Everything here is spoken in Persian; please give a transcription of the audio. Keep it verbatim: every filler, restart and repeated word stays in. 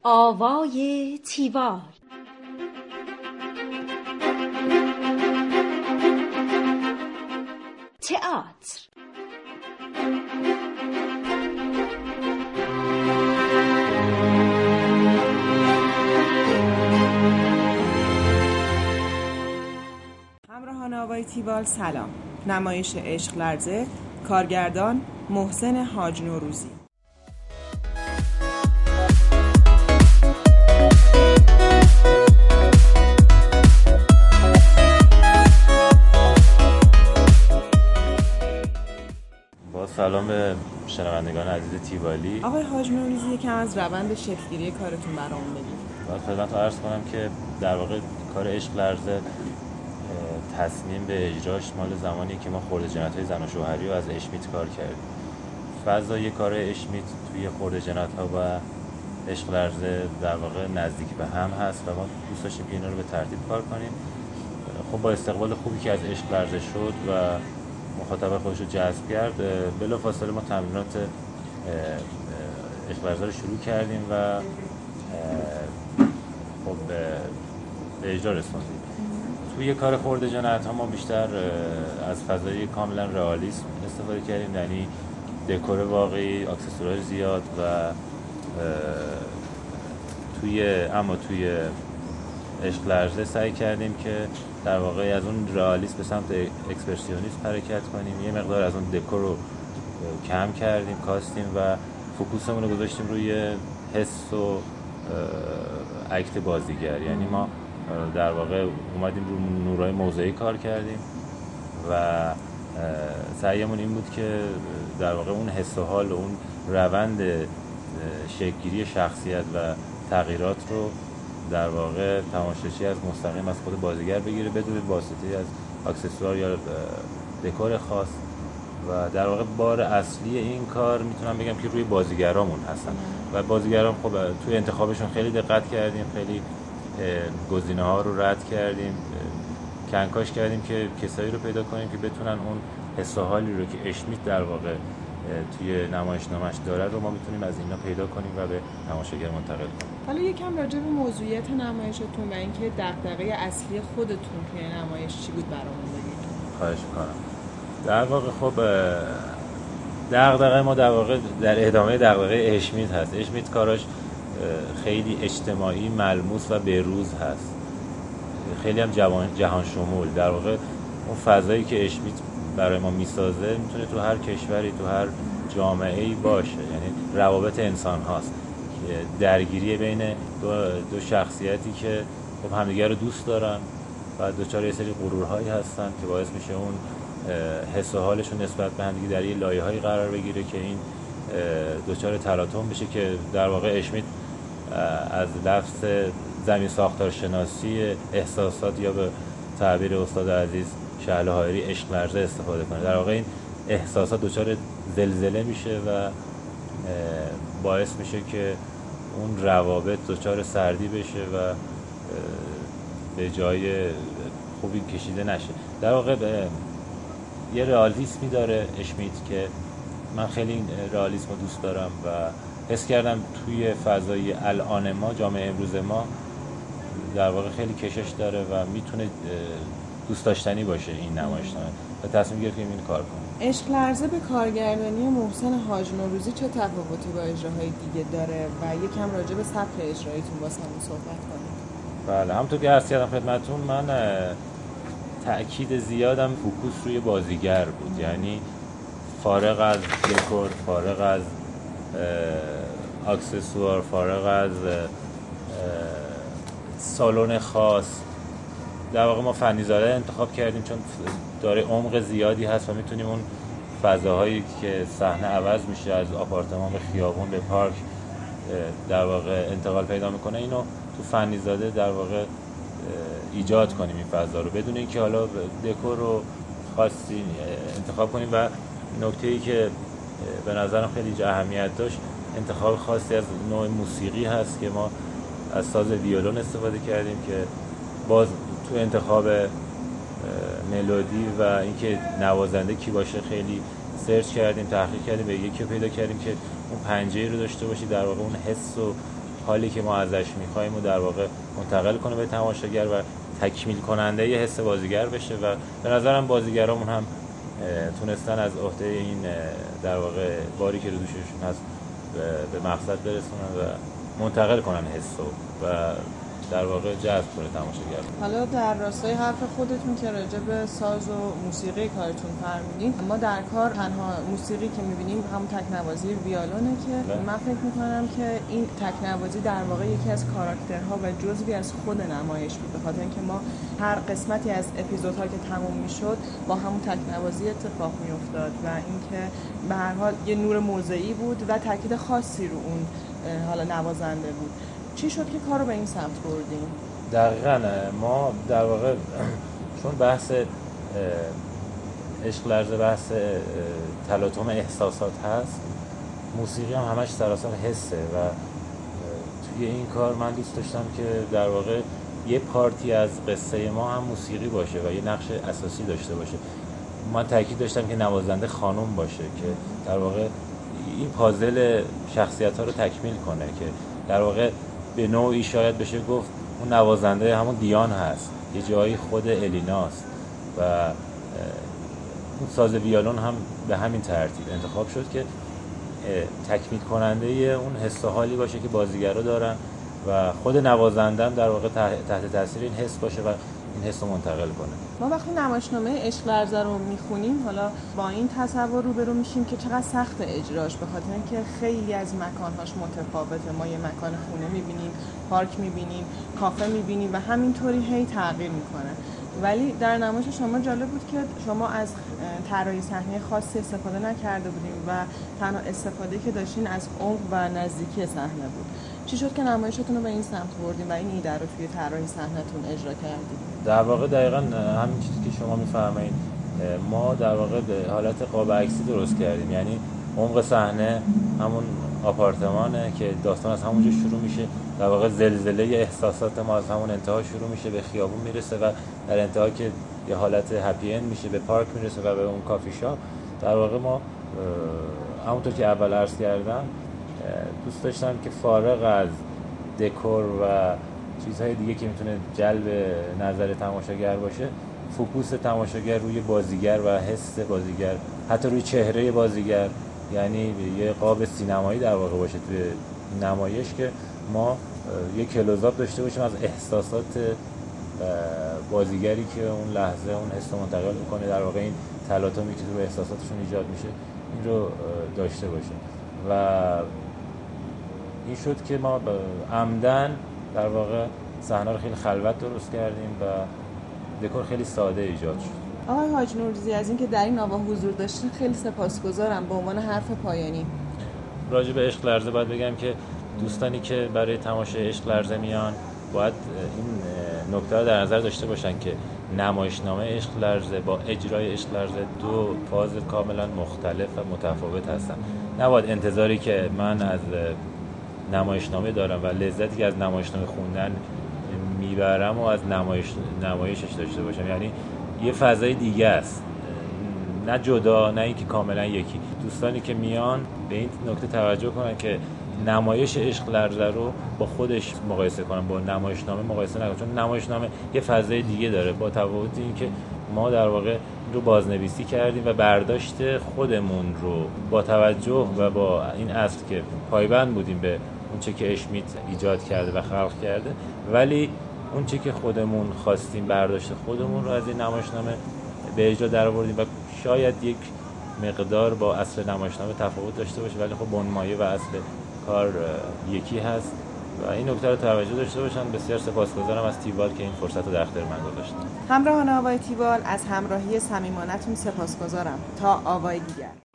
آوای تیوال. تئاتر. همراهان آوای تیوال سلام. نمایش عشق لرزه، کارگردان محسن حاج نوروزی. با سلام به شنوندگان عزیز تیوالی. آقای حاج نوروزی یکم از روند شکل‌گیری کارتون برامون بگید. باید خدمت رو عرض کنم که در واقع کار عشق لرزه تصمیم به اجراش مال زمانی که ما خرده جنایت‌های زن و شوهری رو از اشمیت کار کردیم. فضای کار اشمیت توی خرده جنایت‌ها و عشق لرزه در واقع نزدیک به هم هست و ما دوست داشتیم که اینا رو به ترتیب کار کنیم. خب با استقبال خوبی که از عشق لرزه شد و مخاطب خودش رو جذب کرد، بلافاصله ما تمرینات عشق لرزه رو شروع کردیم و خب به اجرا رسوندیم. توی کار خرده جنایت‌ها ما بیشتر از فضای کاملا رئالیسم استفاده کردیم، یعنی دکور واقعی، اکسسوارهای زیاد و توی اما توی عشق لرزه سعی کردیم که در واقع از اون رئالیسم به سمت اکسپرسیونیسم حرکت کنیم. یه مقدار از اون دکور رو کم کردیم، کاستیم و فوکوسمون رو گذاشتیم روی حس و اکت بازیگر. یعنی ما در واقع اومدیم رو نورهای موضعی کار کردیم و سعیمون این بود که در واقع اون حس و حال و اون روند شکل‌گیری شخصیت و تغییرات رو در واقع تماشاچی از مستقیم از خود بازیگر بگیره بدون واسطه از اکسسوار یا دکور خاص. و در واقع بار اصلی این کار میتونم بگم که روی بازیگرامون هستن و بازیگرام خب توی انتخابشون خیلی دقت کردیم، خیلی گزینه ها رو رد کردیم، کنکاش کردیم که کسایی رو پیدا کنیم که بتونن اون حس و حالی رو که اشمیت در واقع توی نمایشنامه‌اش داره رو ما میتونیم از اینا پیدا کنیم و به تماشاگر منتقل کنیم. حالا یکم راجع به موضوعیت نمایشتون و اینکه دغدغه اصلی خودتون توی نمایش چی بود برامون بگید. خواهش می‌کنم. در واقع خب دغدغه ما در واقع در ادامه دغدغه اشمیت هست. اشمیت کاراش خیلی اجتماعی، ملموس و بروز هست. خیلی هم جهان شمول. در واقع اون فضایی که اشمیت برای ما میسازه میتونه تو هر کشوری، تو هر جامعه‌ای باشه. یعنی روابط انسان هاست، درگیری بین دو, دو شخصیتی که خب همدیگر رو دوست دارن و دوچار یه سری غرورهایی هستن که باعث میشه اون حس و حالشون نسبت به همدیگه در یه لایه‌هایی قرار بگیره که این دوچار تلاطم بشه که در واقع اشمیت از لفظ زمین ساختار شناسی احساسات یا به تعبیر استاد عزیز شعله هایری عشق لرزه استفاده کنه. در واقع این احساسات دوچار زلزله میشه و باعث میشه که اون روابط دوچار سردی بشه و به جای خوبی کشیده نشه. در واقع یه رئالیسمی داره اشمیت که من خیلی این رئالیسم رو دوست دارم و حس کردم توی فضای الان ما، جامعه امروز ما در واقع خیلی کشش داره و میتونه دوست داشتنی باشه این نمایشنامه و تصمیم گرفتیم این کار کنیم. عشق لرزه به کارگردانی محسن حاج نوروزی چه تفاوتی با اجراهای دیگه داره و یکم راجع به سبک اجراییتون واسمون صحبت کنید. بله، همونطور که عرض کردم خدمتتون، من تأکید زیادم فوکوس روی بازیگر بود. یعنی فارغ از دکور، فارغ از اکسسوار، فارغ از سالن خاص، در واقع ما فنیزاده انتخاب کردیم چون داره عمق زیادی هست و میتونیم اون فضاهایی که صحنه عوض میشه از آپارتمان به خیابون به پارک در واقع انتقال پیدا میکنه، اینو تو فنیزاده در واقع ایجاد کنیم این فضا رو بدون اینکه حالا دکور رو خاصی انتخاب کنیم. و نکته‌ای که به نظرم خیلی اهمیت داشت انتخاب خاصی از نوع موسیقی هست که ما از ساز ویولون استفاده کردیم که باز تو انتخاب ملودی و اینکه نوازنده کی باشه خیلی سرچ کردیم، تحقیق کردیم، به یکی پیدا کردیم که اون پنجه‌ای رو داشته باشه در واقع اون حس و حالی که ما ازش می‌خوایم و در واقع منتقل کنه به تماشاگر و تکمیل کننده یه حس بازیگر بشه و به نظرم بازیگرامون هم تونستن از عهده این در واقع باری که رو دوششون هست به مقصد برسونن و منتقل کنن حسو و در واقع جذب کنه تماشاگر. حالا در راستای حرف خودتون که راجع به ساز و موسیقی کارتون فرمودین، ما در کار تنها موسیقی که می‌بینیم همون تکنوازی ویولونه که نه. من فکر می‌کنم که این تکنوازی در واقع یکی از کاراکترها و جزوی از خود نمایش بود، به خاطر اینکه ما هر قسمتی از اپیزودها که تموم می‌شد با همون تکنوازی اتفاق می‌افتاد و اینکه به هر حال یه نور موضعی بود و تاکید خاصی رو اون حالا نوازنده بود. چی شد که کارو به این سمت بردیم؟ دقیقاً ما در واقع چون بحث عشق لرزه بحث تلاطم احساسات هست، موسیقی هم همش سراسر حسه و توی این کار من دوست داشتم که در واقع یه پارتی از قصه ما هم موسیقی باشه و یه نقش اساسی داشته باشه. من تاکید داشتم که نوازنده خانم باشه که در واقع این پازل شخصیت‌ها رو تکمیل کنه که در واقع به نوعی شاید بشه گفت اون نوازنده همون دیان هست، یه جایی خود الیناست و اون ساز ویولون هم به همین ترتیب انتخاب شد که تکمیل کننده اون حس و حالی باشه که بازیگرا دارن و خود نوازنده هم در واقع تحت تاثیر این حس باشه و این حس رو منتقل کنه. ما وقتی نمایشنامه عشق لرزه رو میخونیم حالا با این تصور روبرو میشیم که چقدر سخت اجراش، به خاطر اینکه خیلی از مکانهاش متفاوته. ما یه مکان خونه میبینیم، پارک میبینیم، کافه میبینیم و همینطوری هی تغییر میکنه. ولی در نمایش شما جالب بود که شما از طراحی صحنه خاصی استفاده نکرده بودیم و تنها استفاده که داشتین از عمق و نزدیکی صحنه بود. چی شد که نمایشتون رو به این سمت بردیم و این ایده رو توی طراحی صحنه‌تون اجرا کردیم؟ در واقع دقیقاً همین چیزی که شما می‌فرمایید، ما در واقع به حالت قاب عکسی درست کردیم، یعنی عمق صحنه همون آپارتمانه که داستان از همونجا شروع میشه، در واقع زلزله احساسات ما از همون انتها شروع میشه، به خیابون میرسه و در انتها که یه حالت هپی اند میشه به پارک میرسه و به اون کافی شاپ. در واقع ما همونطور که اول عرض کردم دوست داشتم که فارغ از دکور و چیزهای دیگه که میتونه جلب نظر تماشاگر باشه، فوکوس تماشاگر روی بازیگر و حس بازیگر، حتی روی چهره بازیگر، یعنی یه قاب سینمایی در واقع باشه توی نمایش که ما یه کلوزآپ داشته باشیم از احساسات بازیگری که اون لحظه اون حس رو منتقل میکنه، در واقع این تلاطمی که تو احساساتشون ایجاد میشه این رو داشته باشه و این شد که ما عمدن در واقع صحنه رو خیلی خلوت درست کردیم و دکور خیلی ساده ایجاد شد. آقای حاج نوروزی از اینکه در این آوا حضور داشتین خیلی سپاسگزارم. به عنوان حرف پایانی راجع به عشق لرزه باید بگم که دوستانی که برای تماشای عشق لرزه میان باید این نکته رو در نظر داشته باشن که نمایشنامه عشق لرزه با اجرای عشق لرزه دو فاز کاملا مختلف و متفاوت هستن. نباید انتظاری که من از نمایشنامه دارم و لذتی که از نمایشنامه خوندن میبرم و از نمایش نمایشش داشته باشم، یعنی یه فضای دیگه است، نه جدا نه اینکه کاملا یکی. دوستانی که میان به این نکته توجه کنن که نمایش عشق لرزه رو با خودش مقایسه کنن، با نمایشنامه مقایسه نکنن، چون نمایشنامه یه فضای دیگه داره، با تفاوت اینکه ما در واقع رو بازنویسی کردیم و برداشت خودمون رو با توجه و با این اصل که پایبند بودیم به اون چه که اشمیت ایجاد کرده و خلق کرده، ولی اون چه که خودمون خواستیم برداشت خودمون رو از این نمایشنامه به اجرا درآوردیم و شاید یک مقدار با اصل نمایشنامه تفاوت داشته باشه، ولی خب بنمایه و اصل کار یکی هست و این نکته رو توجه داشته باشن. بسیار سپاسگزارم از تیبال که این فرصت رو در اختیار من گذاشت. همراهان آوای تیبال از همراهی صمیمانه‌تون سپاسگزارم. تا آوای دیگر.